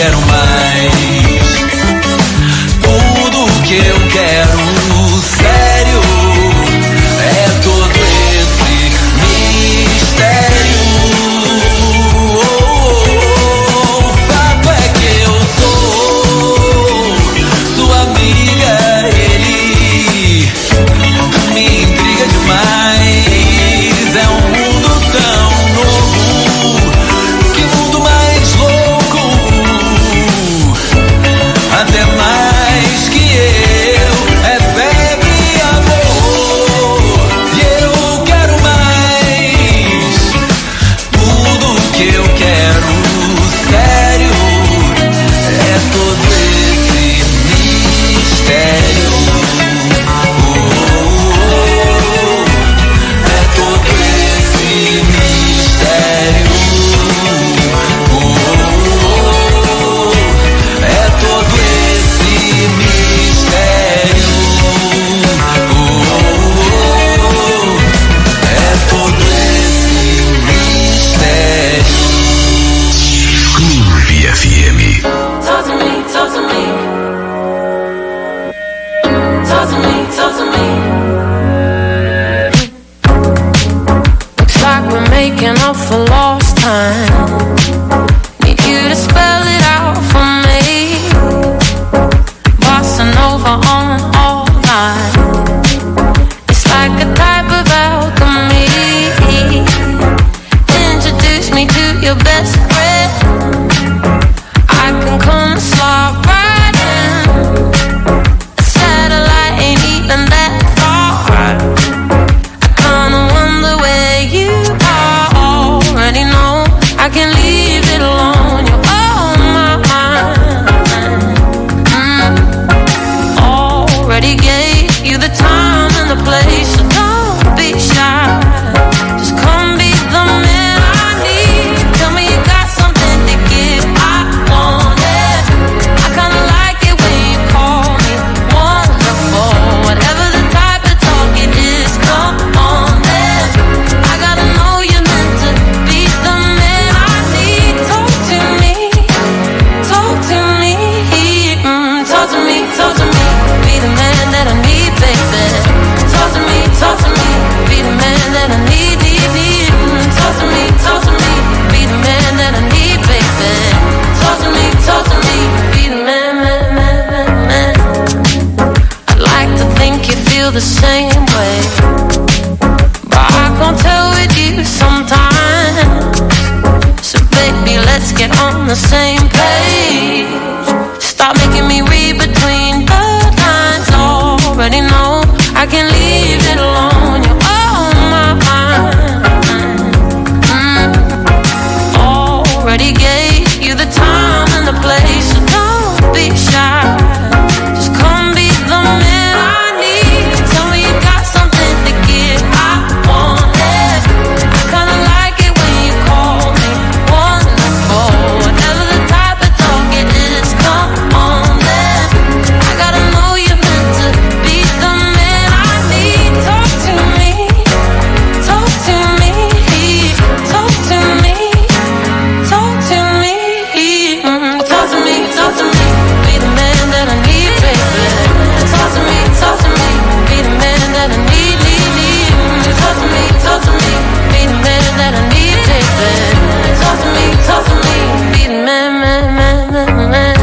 quero mais. Tudo que eu quero, sério, é todo esse mistério. O fato é que eu sou sua amiga, ele me intriga demais. É um mundo tão novo, que mundo mais louco, até mais que eu. É febre e amor, e eu quero mais. Tudo que eu quero, sério, é todo esse mistério. É todo esse mistério. É todo esse mistério. É todo esse mistério. Clube FM. Talk to me, talk to me. Talk to me, talk to me. Looks like we're making up for lost time. Need you to spell it out for me. Bossa Nova on all night. It's like a type of alchemy. Introduce me to your best friend. I can come and slide right in. A satellite ain't even that far. I kinda wonder where you are. Already know I can leave it alone. You're on my mind. Already gave you the time and the place, so don't be shy. Just come be the man I need. Tell me you got something to give. I want it. I kinda like it when you call me wonderful. Whatever the type of talk it is, come on then. I gotta know you're meant to be the man I need. Talk to me, talk to me, talk to me, talk to me. Be the man that I need, baby. Talk to me, be the man that I need, need. Talk to me, be the man that I need, baby. Talk to me, be the man, man. I'd like to think you feel the same way, but I can't tell with you sometimes. So baby, let's get on the same page. Stop making me read between the lines. Already know I can leave it alone. You're on my mind. Already gave you the time and the place, so don't be shy. Just come be the man I need. Tell me you got something to give. I want it. I kinda like it when you call me wonderful. Whatever the type of talk it is, come on then. I gotta know you're meant to be the man I need. Talk to me, talk to me, talk to me, talk to me, talk to me, talk to me. Be the man that I need, baby. Talk to me, be the man that I need, need. Talk to me, be the man that I need, baby. Talk to me, be the man, man, man, man, man.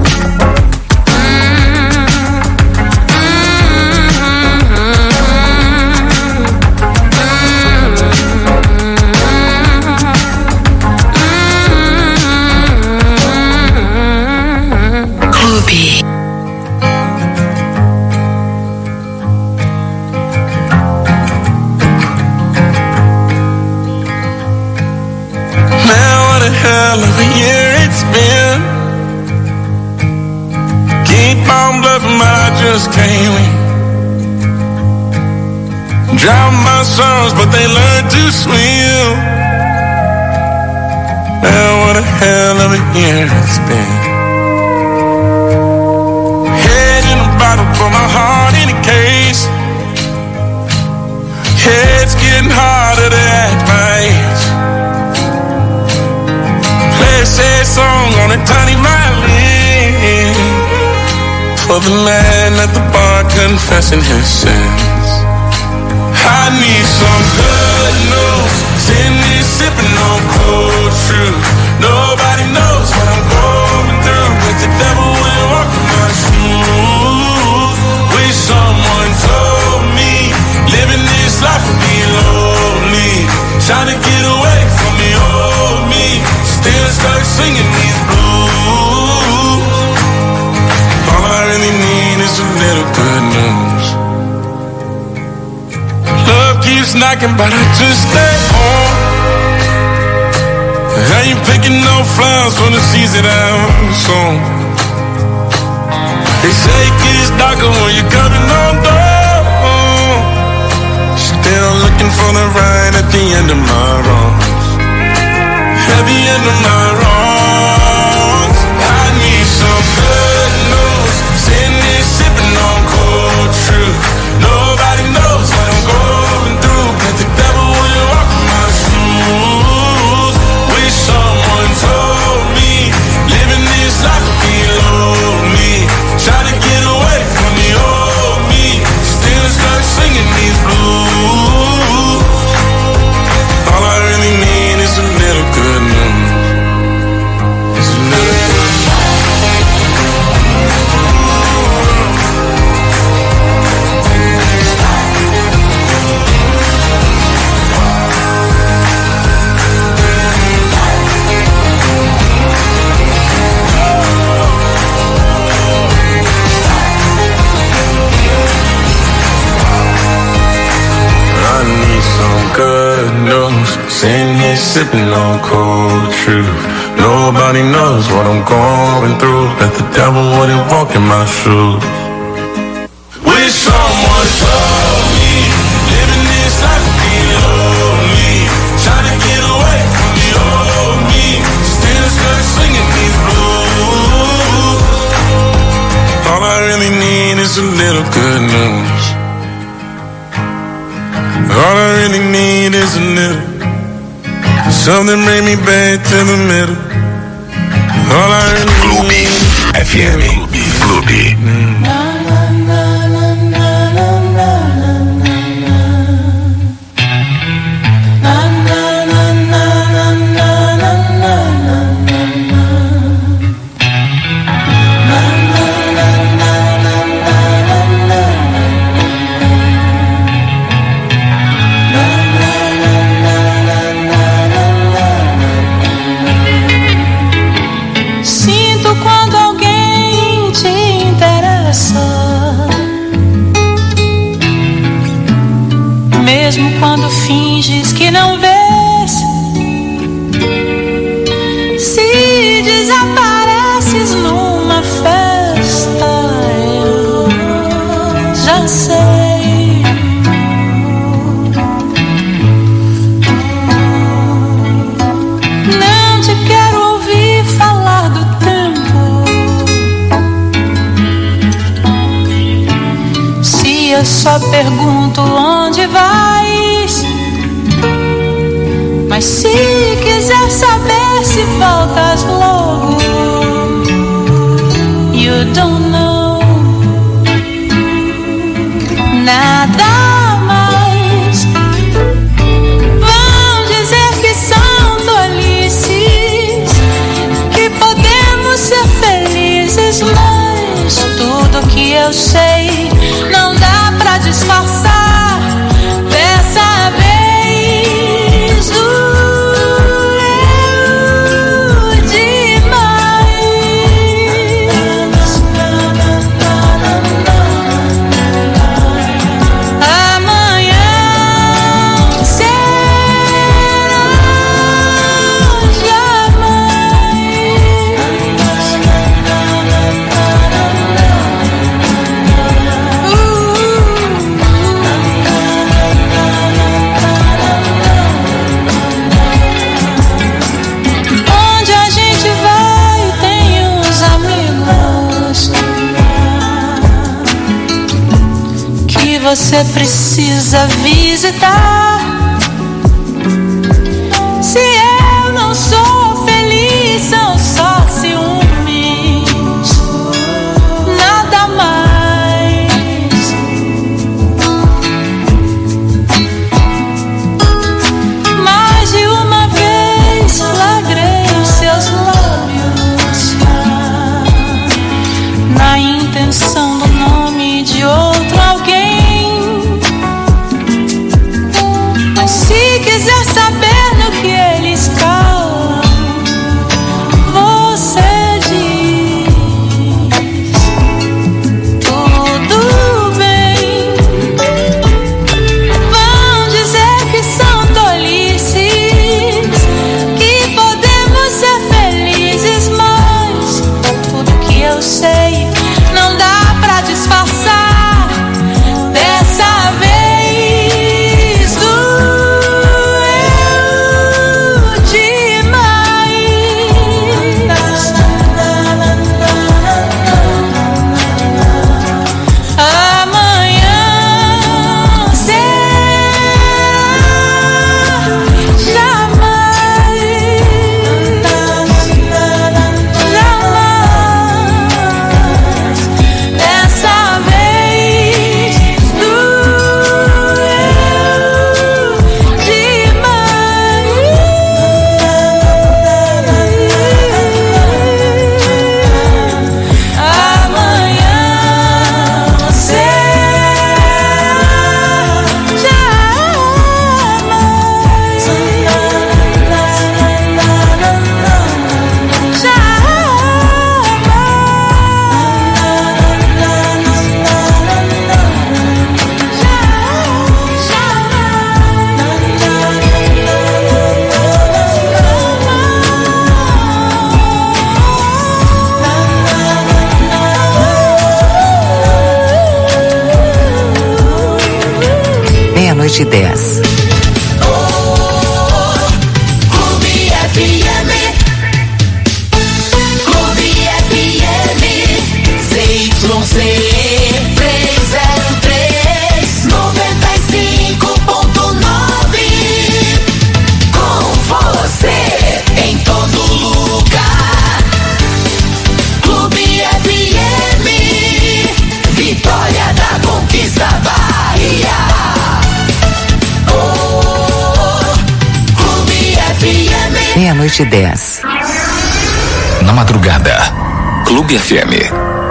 Clube. Man, what a hell of a year it's been. Keep on bluffing, but I just can't win. Drown my sons, but they learn to swim. Man, what a hell of a year it's been. Head in a bottle, for my heart in a case. It's getting harder to act my age. Play a sad song on a tiny violin. for the man at the bar confessing his sins. I need some good news. Sitting here sipping on cold truth. Nobody knows what I'm going through, but the devil will walk in my shoes. Wish someone told me living this life would be lonely. Trying to get away from the old me. Still stuck singing these blues. All I really need is a little good news. Love keeps knocking, but I just stay home. I ain't picking no flowers for the seeds that I'm sown. They say it gets darker when you're coming on down. Still looking for the right at the end of my wrongs. At the end of my wrongs. I need some good news. Sitting here sipping on cold truth. Nobody knows what I'm going through, but the devil will walk in my shoes. Wish someone told me living this life would be lonely. Try to get away from the old me. Still stuck singing these blues. All I really need is a little good news. It's a little good news. Good news, sitting here sipping on cold truth. Nobody knows what I'm going through, but the devil wouldn't walk in my shoes. Wish someone told me living this life would be lonely. Trying to get away from the old me. Still stuck singing these blues. All I really need is a little good news. All I really need is a little something bring me back to the middle. All I really need is FM Clube. Mesmo quando finges que não vês, se desapareces numa festa, eu já sei. Não te quero ouvir falar do tempo. Se eu só pergunto onde vais, mas se quiser saber se voltas logo, you don't know. Nada mais. Vão dizer que são tolices, que podemos ser felizes, mas tudo que eu sei não dá pra disfarçar. Dessa vez doeu demais. Amanhã será onde a gente vai tem uns amigos que você precisa visitar. Se eu não sou feliz, são só ciúmes, nada mais. Meia-noite e 10. Clube FM. Clube FM. ZYC 303 95.9. Com você em todo lugar. Clube FM. Vitória da Conquista Bahia. Clube FM. Meia-noite e 10. Na madrugada, Clube FM.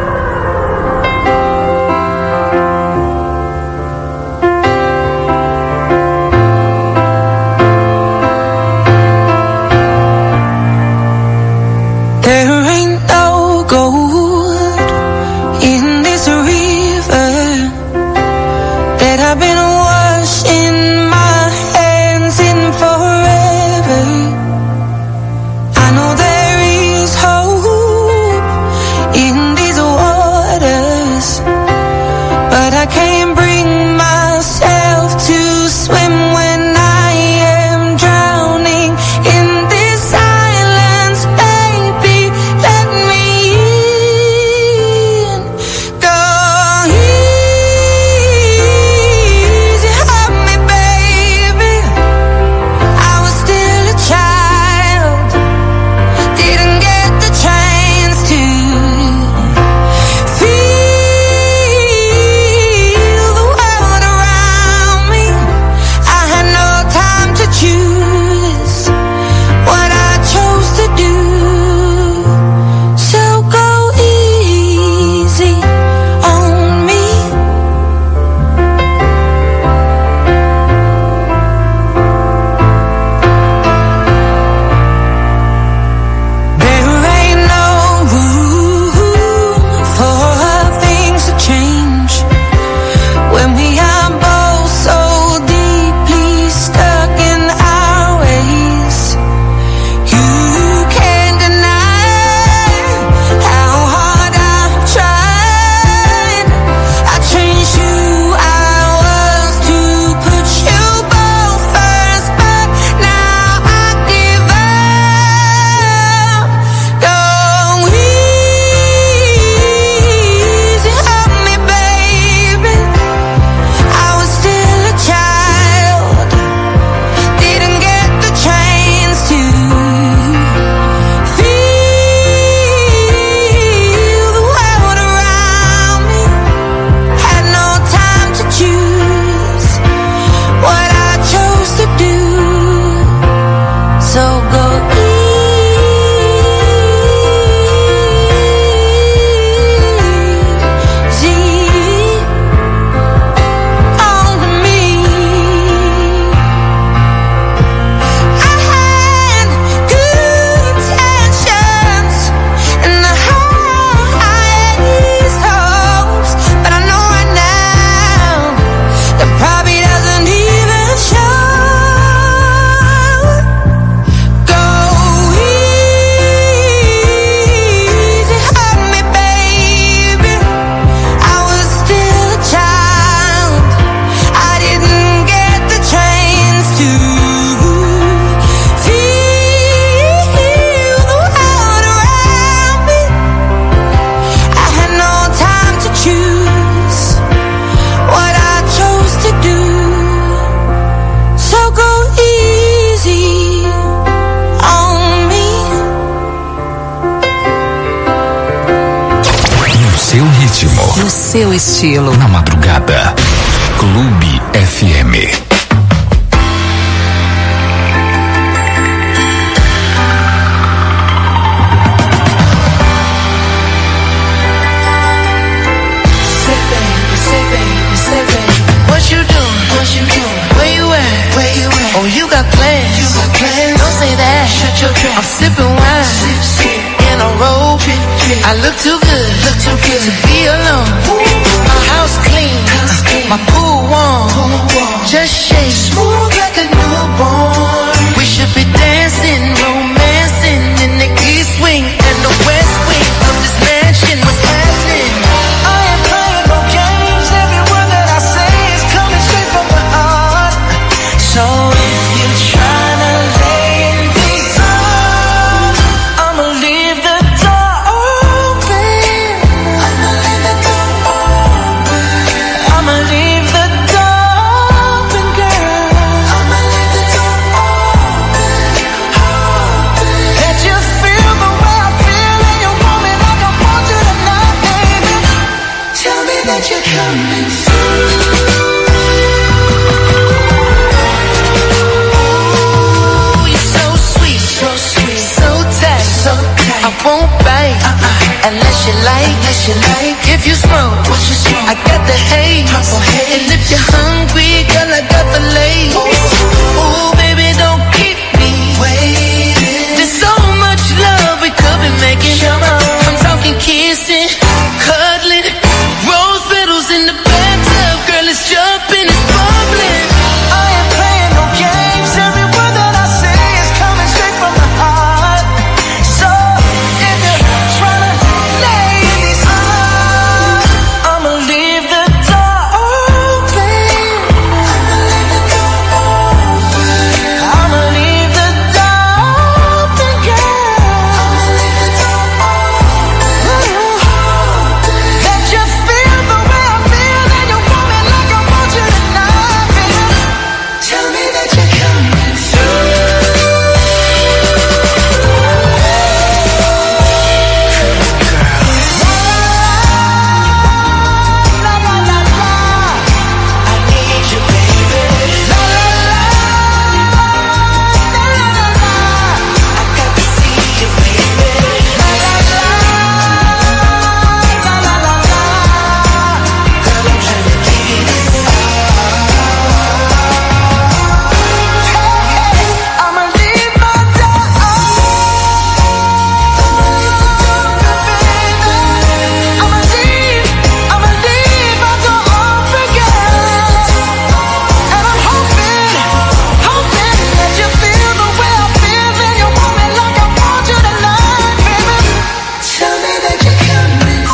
No seu estilo. Na madrugada, Clube FM. What you doing? Where you at? Oh, you got plans. Don't say that. I'm sipping wine in a robe. I look too good to be alone. My house clean, my pool warm. Just shake smooth like a newborn. We should be dancing, romancing in the east wing and the west wing of this mansion. What's happening? I ain't playing no games. Every word that I say is coming straight from the heart. won't bite unless you like. If you smoke, I got the haze. And if you're hungry, girl, I got the lace. Ooh, baby, don't keep me waiting. There's so much love we could be making. I'm talking kissing, cuddling, rose petals in the bathtub. Girl, it's jumping, it's bubbling. I ain't playing no games. Every word that I say is coming straight from the heart. So if you're trying to lay in these arms, I'ma leave the door open. I'ma leave the door open, girl. Let you feel the way I feel, and you want me like I want you tonight, baby. Tell me that you're coming through. La la la la, I need you, baby. La la la, la la la la, I got to see you, baby. La la la, la la la la, girl, I'm trying to give you this I'ma leave my door open. I'ma leave my door open, girl. And I'm hoping that you feel the way I feel, and you want me like I want you tonight, baby. Tell me that you're coming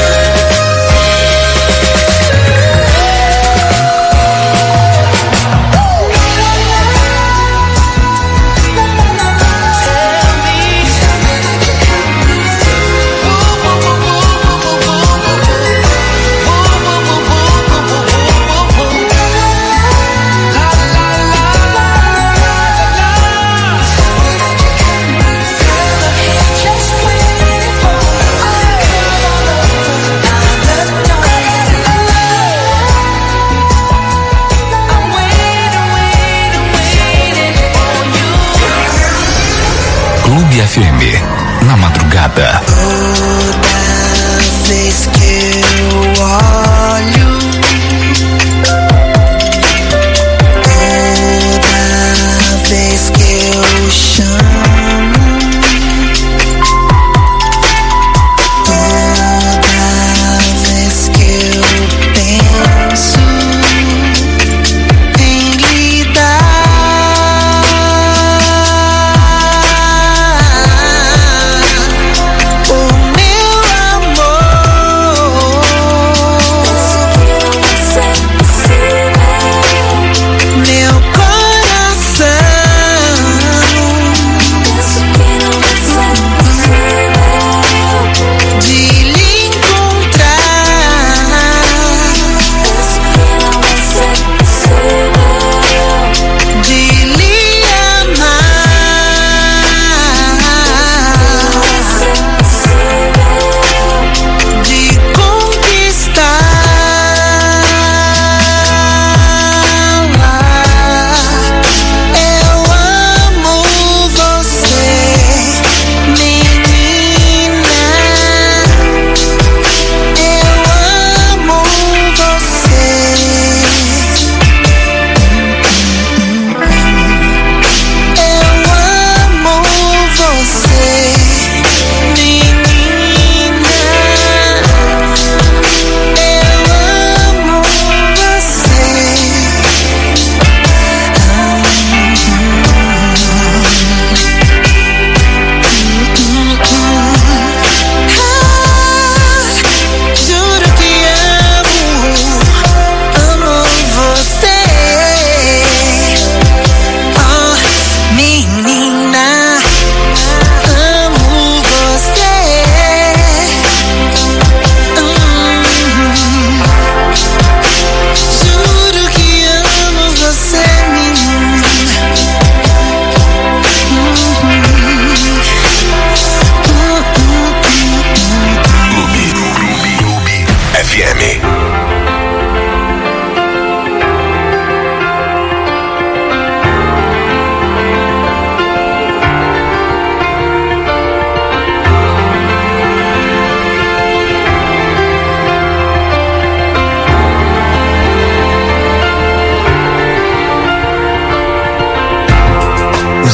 Clube FM, na madrugada. Toda vez que eu olho, toda vez que eu chamo, toda vez que eu penso em lhe dar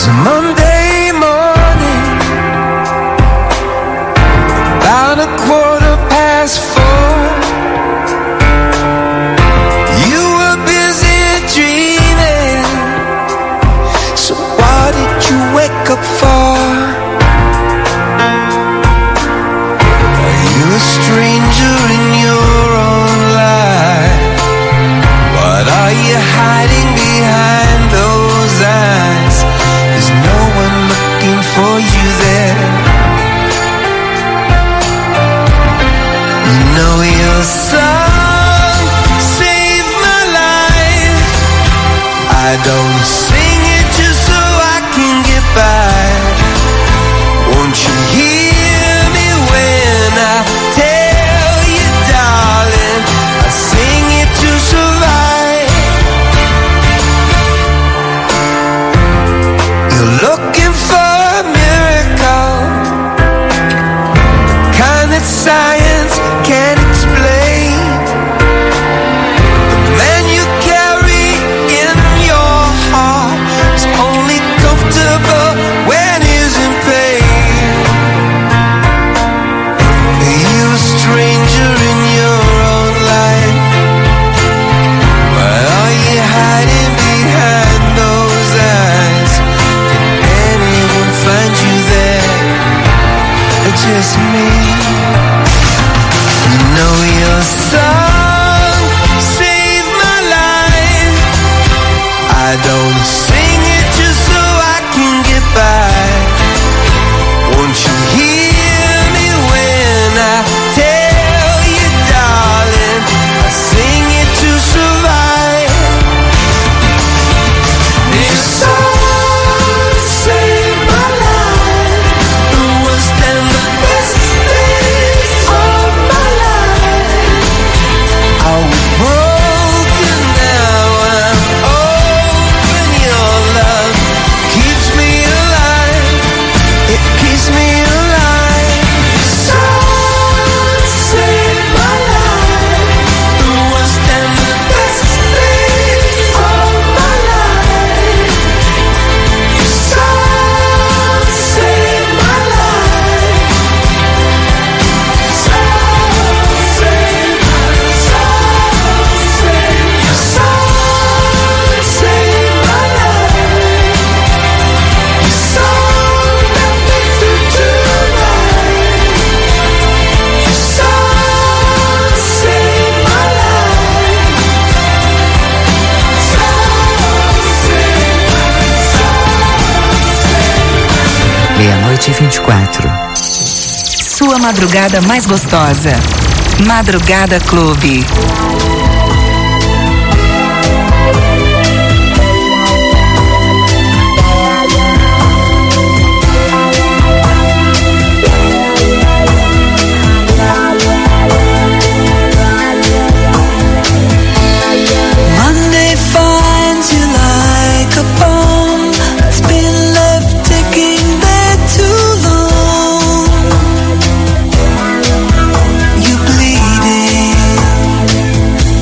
was a Monday morning, about 4:15. You were busy dreaming, so what did you wake up for? Are you a stranger in your own life? What are you hiding behind those eyes? There's no one looking for you there. You know your song saved my life. I don't sing it just so I can get by. Won't you hear me when I tell you, darling, I sing it to survive. You're looking for a miracle, the kind that science can't explain. The man you carry in your heart is only comfortable when he's in pain. Are you a stranger in your own life? Why are you hiding behind those eyes? Did anyone find you there? Or just me? You know your song saved my life. I don't sing it just so I can get by. Won't you hear me when I tell you, darling, I sing it to survive. Your song saved my life. The worst and the best days of my life. I was broken, now I'm open. Your love keeps me alive. It keeps me alive. Your song saved my life. The worst and the best days of my life. Your song saved my life. Song saved my Your song saved my life. Your song got me through tonight. Your song saved my life. Meia-noite e 24. Sua madrugada mais gostosa. Madrugada Clube. Monday finds you like a bomb that's been left ticking there too long. You bleeding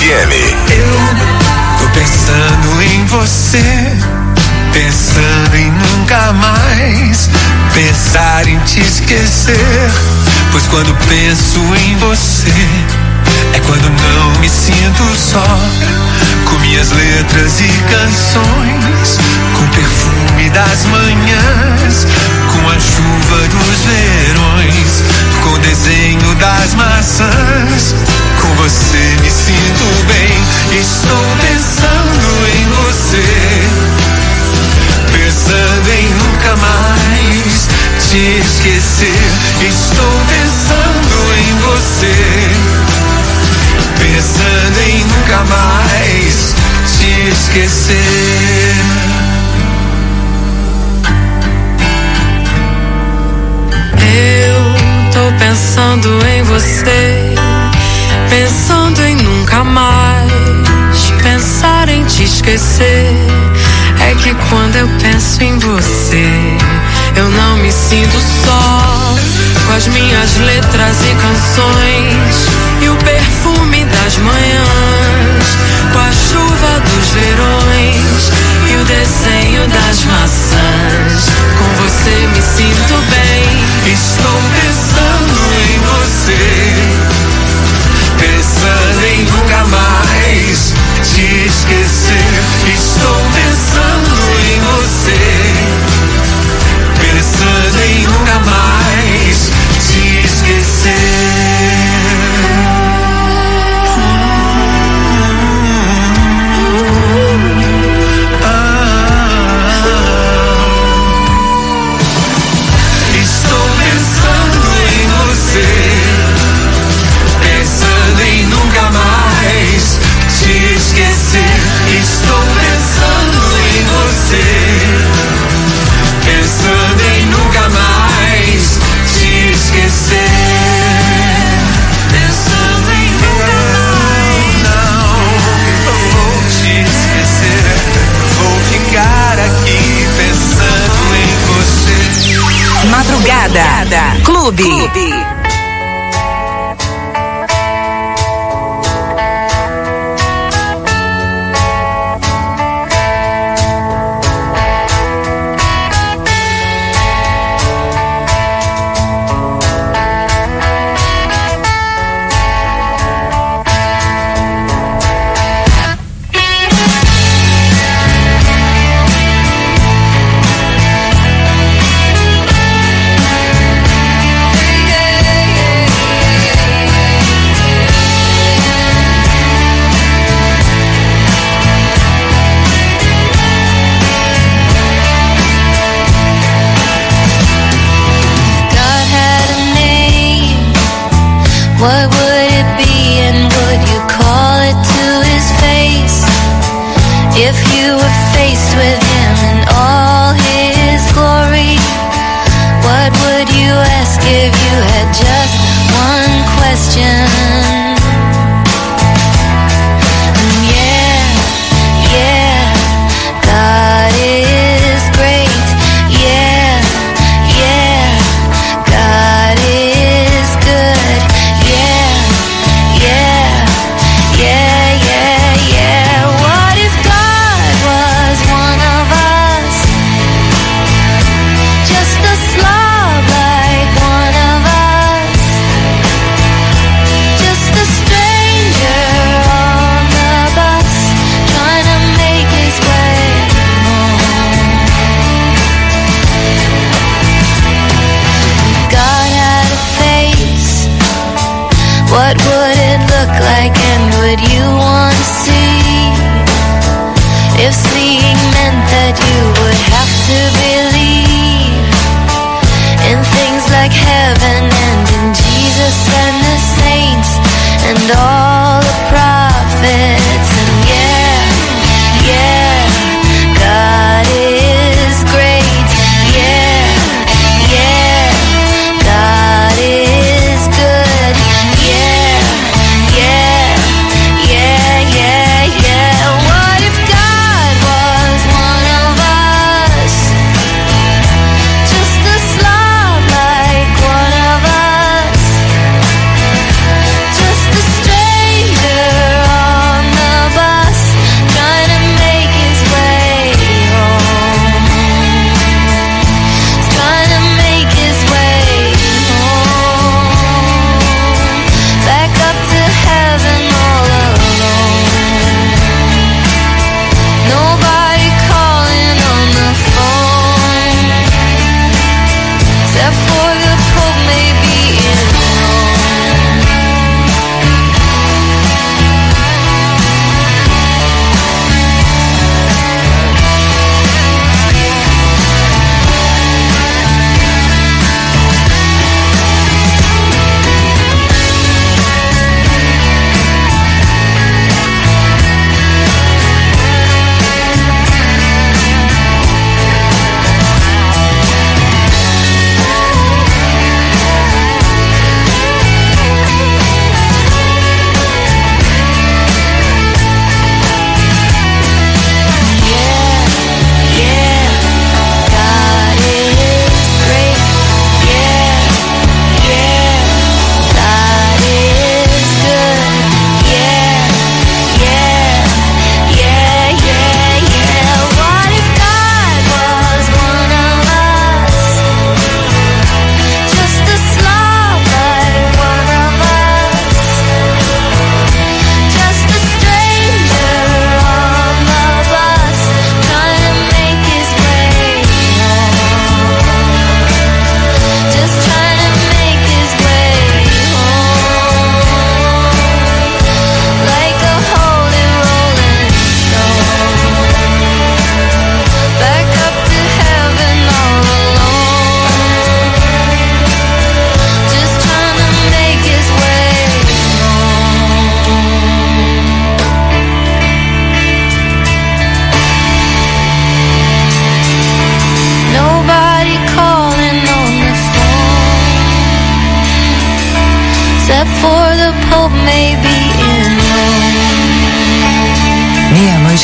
FM. Eu tô pensando em você, pensando em nunca mais pensar em te esquecer. Pois quando penso em você, é quando não me sinto só, com minhas letras e canções, com o perfume das manhãs, com a chuva dos verões, com o desenho das maçãs. Com você me sinto bem, estou pensando em você, pensando em nunca mais te esquecer. Estou pensando em você, pensando em nunca mais te esquecer. Eu tô pensando em você, pensando em nunca mais pensar em te esquecer. É que quando eu penso em você, eu não me sinto só, com as minhas letras e canções, e o perfume das manhãs, com a chuva dos verões, e o desenho das maçãs. Com você me sinto bem. Estou pensando em você, pensando em nunca mais te esquecer. Estou pensando em você, pensando em nunca mais te esquecer. Estou pensando em você, pensando em nunca mais te esquecer. Estou pensando em você, pensando em nunca mais te esquecer. Pensando em nunca mais. Não, eu vou te esquecer. Vou ficar aqui pensando em você. Madrugada Clube. What would it be and would you call it to his face? If you were faced with him in all his glory, what would you ask if you had just one question? And yeah, God is great. Yeah, God is good. What if God was one of us? Just a slob like one of us. Just a stranger on the bus, trying to make his way home. If God had a face, what would it look like and would you want to see? If seeing meant that you would have to believe in things like heaven and in Jesus and the saints and all the prophets. And God is great. God is good. What if God was one of us? Just a slob like one of us.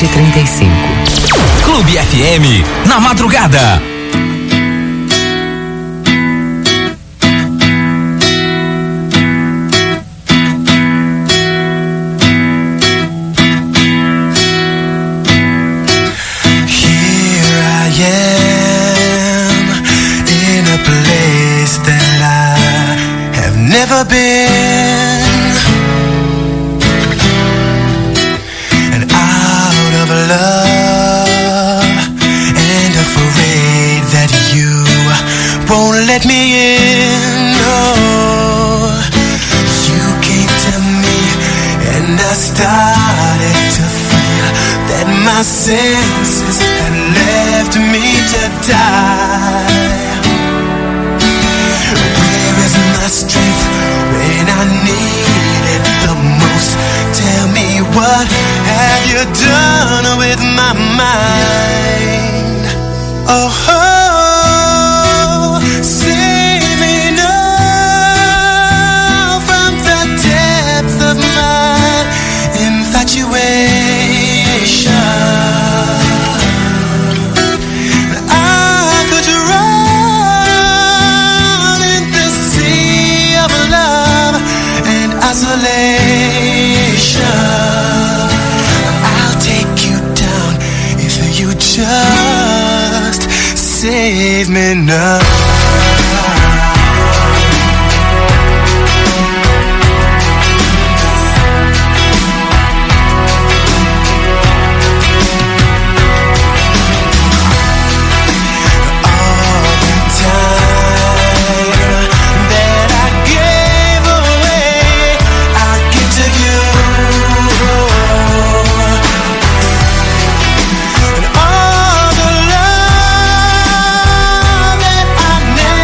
735. Clube FM, na madrugada. Never been, and out of love and afraid that you won't let me in. No, you came to me and I started to feel that my senses had left me to die. Where is my strength when I need it the most? Tell me, what have you done with my mind? Oh, save me now from the depths of my infatuation. I could drown in the sea of love and isolation. I'll take you down if you just save me now. Never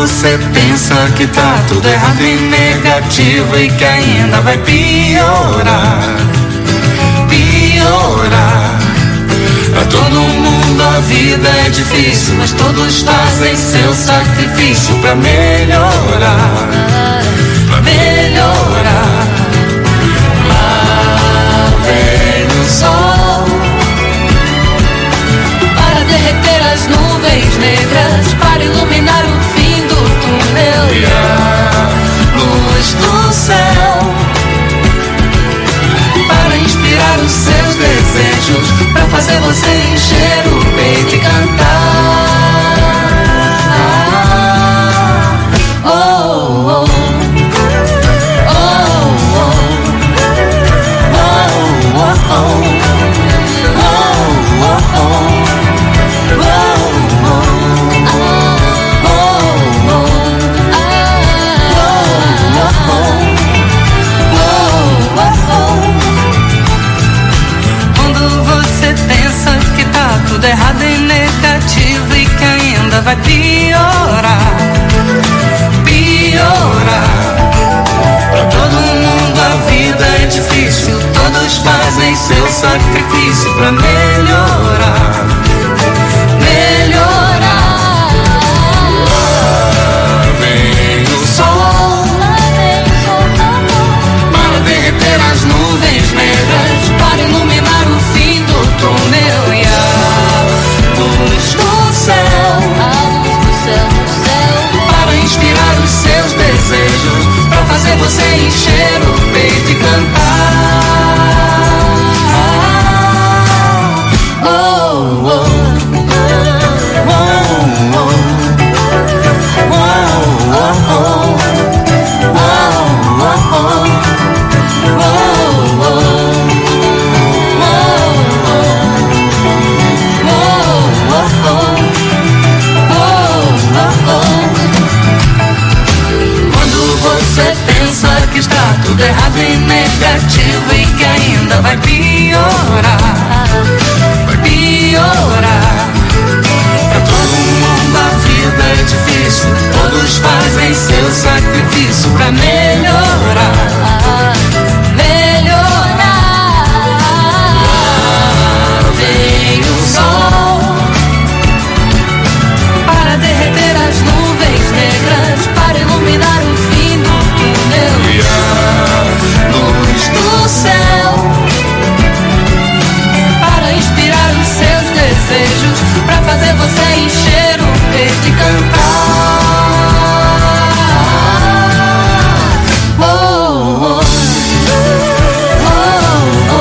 você pensa que tá tudo errado e negativo e que ainda vai piorar, piorar. Pra todo mundo a vida é difícil, mas todos fazem seu sacrifício pra melhorar, pra melhorar. Lá vem o sol para derreter as nuvens negras, para iluminar o fim do túnel e a luz do céu, para inspirar os seus desejos, para fazer você encher o peito e cantar. Oh, oh, oh, oh, oh, oh, tudo errado e negativo e que ainda vai piorar, piorar. Pra todo mundo a vida é difícil, todos fazem seu sacrifício pra melhorar, melhorar. Lá vem o sol para derreter as nuvens negras, para iluminar o fim do túnel e a luz do céu, para inspirar os seus desejos, para fazer você encher o peito e cantar. Oh, oh, oh, oh, oh, oh, que está tudo errado e negativo e que ainda vai piorar, vai piorar. Pra todo mundo a vida é difícil, todos fazem seu sacrifício pra melhorar, melhorar. Lá vem o sol para derreter as nuvens negras, para iluminar o fim do túnel e a luz do céu, para inspirar os seus desejos, para fazer você encher o peito e cantar. Oh, oh, oh, oh,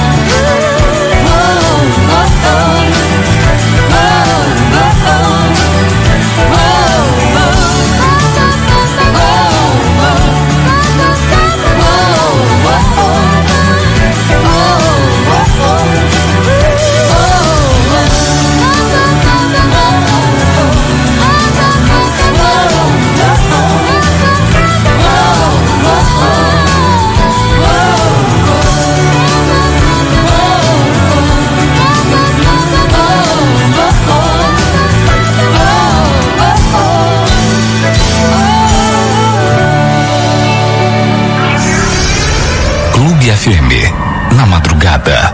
Clube FM, na madrugada.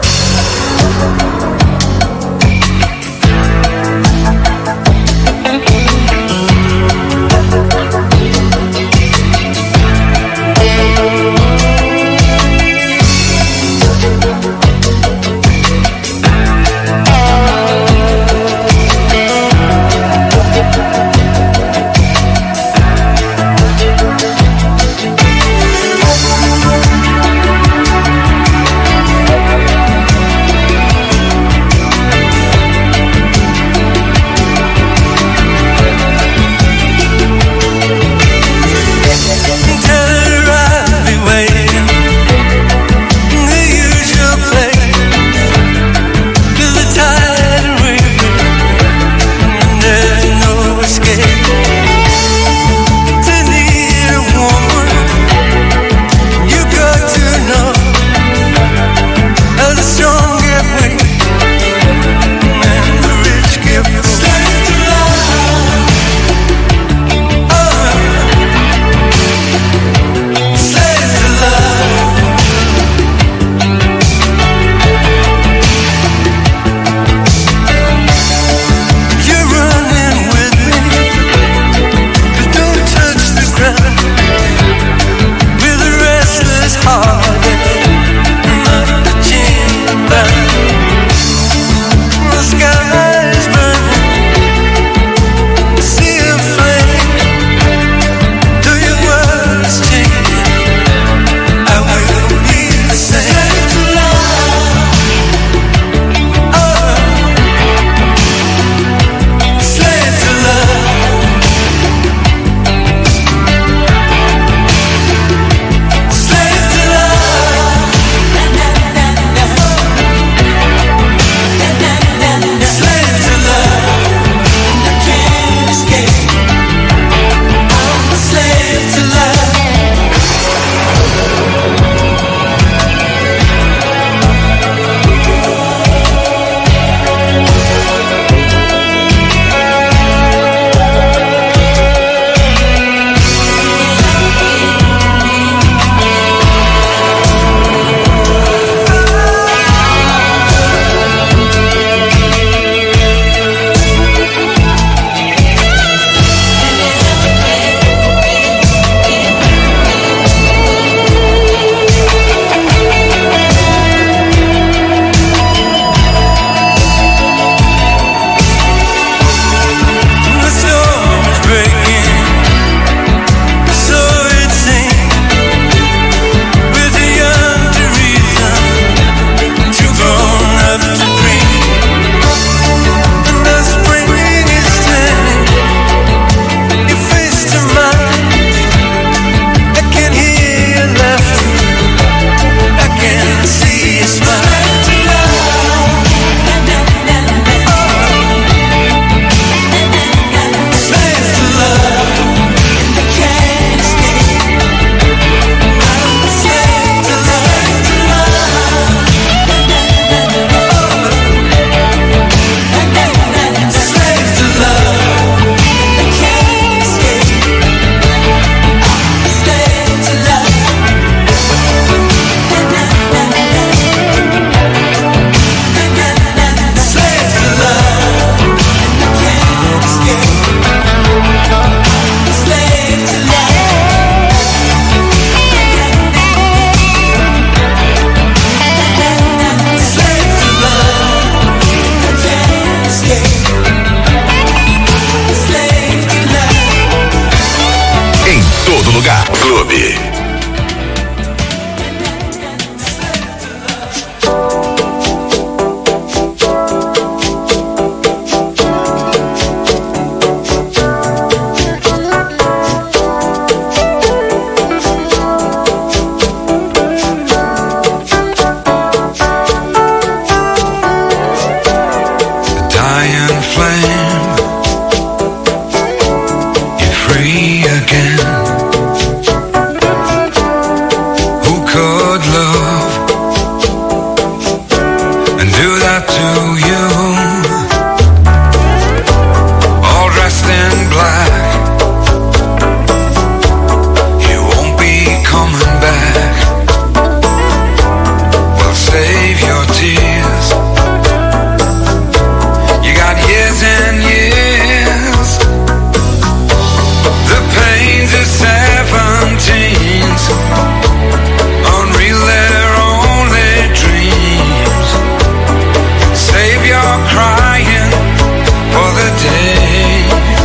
crying for the day.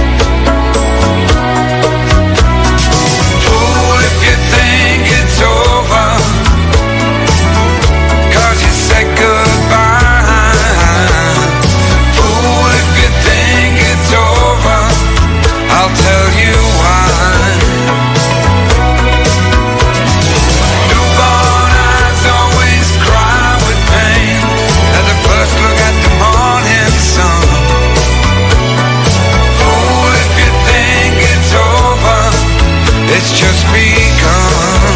Fool if you think it's over, 'cause you said goodbye. Fool if you think it's over, I'll tell you why. Newborn eyes always cry with pain at the first look at the morning sun. Fool if you think it's over, it's just begun.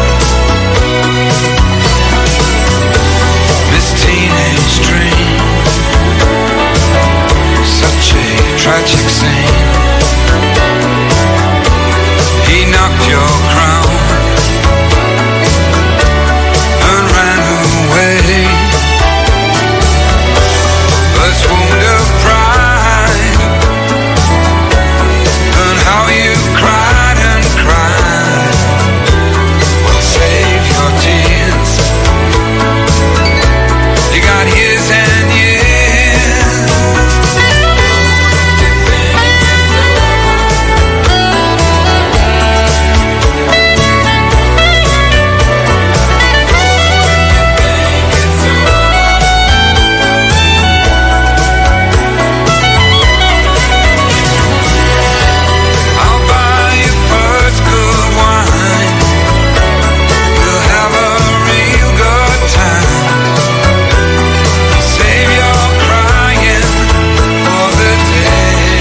This teenage dream, such a tragic scene. He knocked your crown and ran away. First wound of pride, and how you cried and cried. Well, save your tears, you got years and years. I'll buy you first good wine, we'll have a real good time. Save your crying for the day.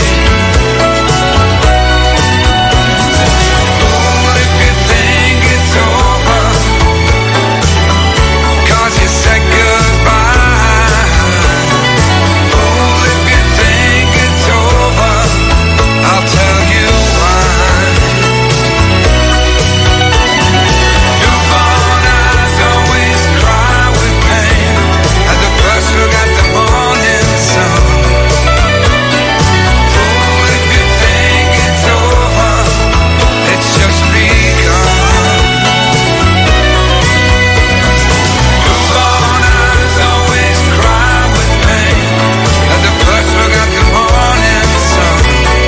Fool if you think it's over, 'cause you said goodbye. Fool if you think it's over, I'll tell you why. Newborn eyes always cry with pain at the first look at the morning sun. Fool if you think it's over, it's just begun. Newborn eyes always cry with pain at the first look at the morning sun.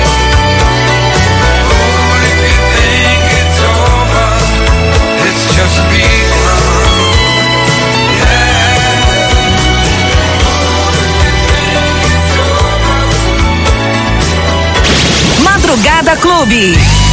Fool if you think it's over, it's just begun. Yeah. Fool if you think it's over. Madrugada Clube.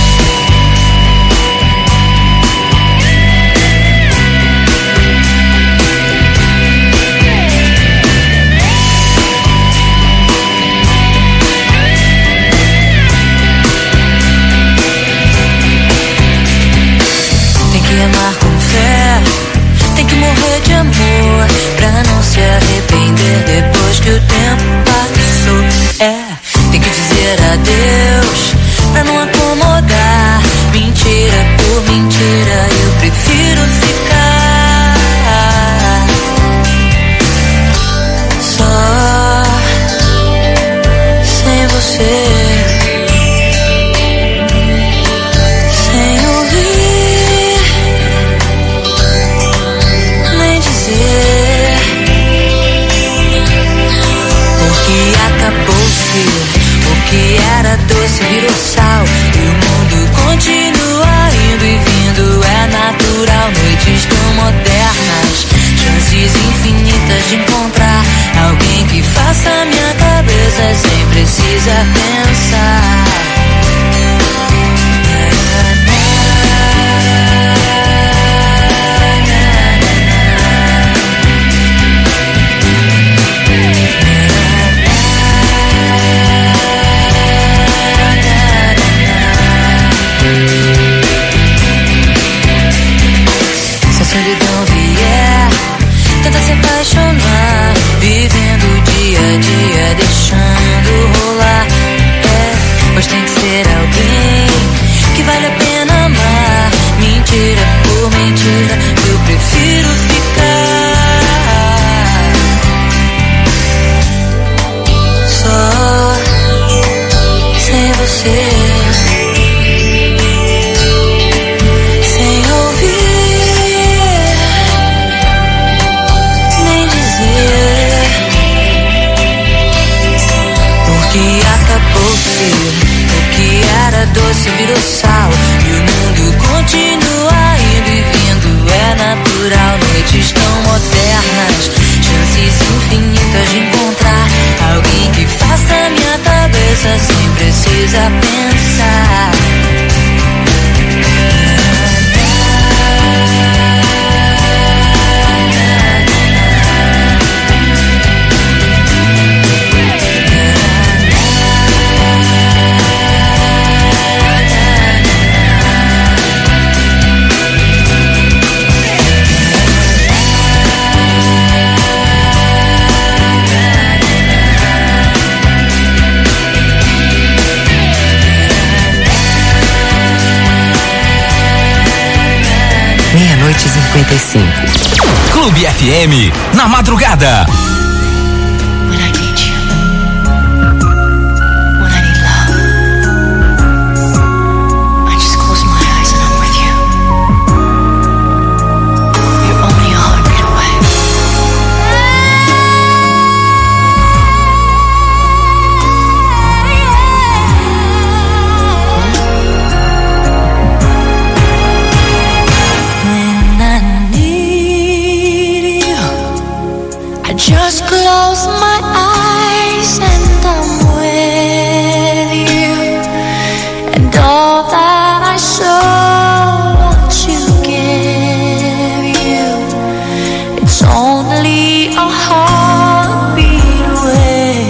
Tem que amar com fé, tem que morrer de amor, pra não se arrepender depois que o tempo passou. Tem que dizer adeus, pra não acomodar. Mentira por mentira, eu prefiro ficar só, sem você. Sem ouvir, nem dizer, porque acabou-se. O que era doce virou sal, e o mundo continua indo e vindo. É natural, noites tão modernas, chances infinitas de encontrar alguém que faça minha cabeça sem precisar pensar. Se a solidão vier, tenta se apaixonar, vivendo o dia a dia, deixando rolar. que acabou-se, o que era doce virou sal, e o mundo continua indo e vindo, é natural. Noites tão modernas, chances infinitas de encontrar alguém que faça minha cabeça sem precisar pensar. Meia-noite e 55. Clube FM, na madrugada. When I need you, when I need love, I just close my eyes and I'm with you. You're only a heartbeat away. Just close my eyes and I'm with you, and all that I so want to give you, it's only a heartbeat away.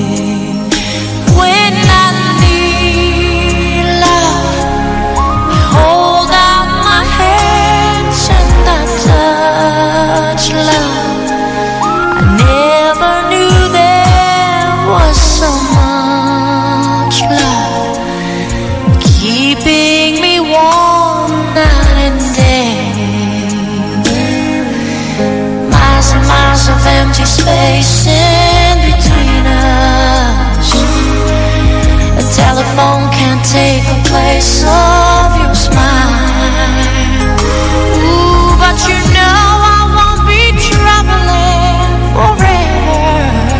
When I need love, I hold out my hands and I touch love. Never knew there was so much love keeping me warm night and day. Miles and miles of empty space in between us. A telephone can't take the place of your smile. Ooh, but you know I won't be traveling forever.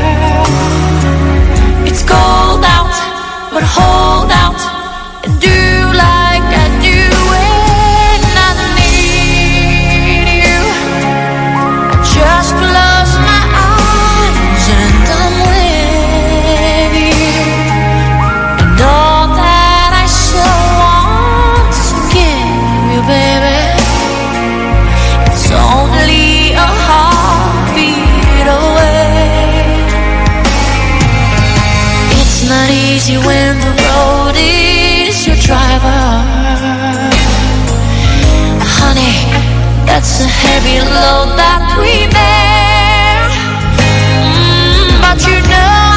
It's cold out, but hold out and do like I do when I need you. I just close my eyes and I'm with you, and all that I so want to give you, baby, it's only a heartbeat away. It's not easy when the road is your driver. Honey, that's a heavy load that we bear. But you know